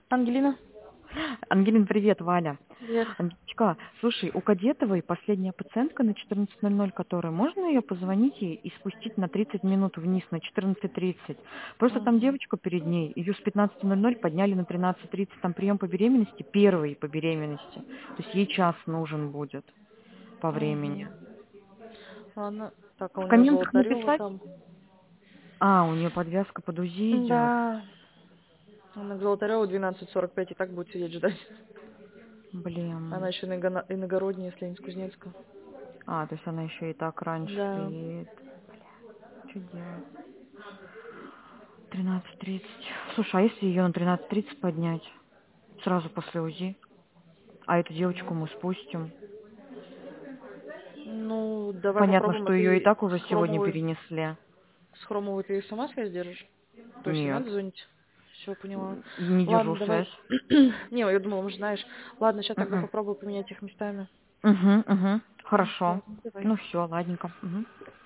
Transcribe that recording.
Ангелина? Ангелин, привет, Валя. Привет. Ангелочка, слушай, у Кадетовой последняя пациентка на 14:00, которая, можно ее позвонить ей и спустить на 30 минут вниз, на 14:30? Просто там Мгм. девочка перед ней, ее с 15:00 подняли на 13:30, там прием по беременности, первый по беременности. То есть ей час нужен будет по времени. Мгм. Ладно. Так, а у В нее комментах Золотарева написать? там. А, у нее подвязка под УЗИ идет. Да. Она к Золотареву 12:45 и так будет сидеть ждать. Она Блин. еще иногородняя, если не с Кузнецка. А, то есть она еще и так раньше Да. приедет. Что делать? 13:30. Слушай, а если ее на 13:30 поднять? Сразу после УЗИ? А эту девочку мы спустим. Ну, давай Понятно, попробуем, а что ее и ты так уже с сегодня Хромовой, перенесли. с Хромовой ты сама связь держишь? То есть не Нет, надо звонить? Все, поняла. не держу Ладно, давай. связь. Не, я думала, может, знаешь. Ладно, сейчас тогда Мгм. попробую поменять их местами. Угу, угу. Ну Хорошо. все, давай. Ну все, ладненько. Мгм.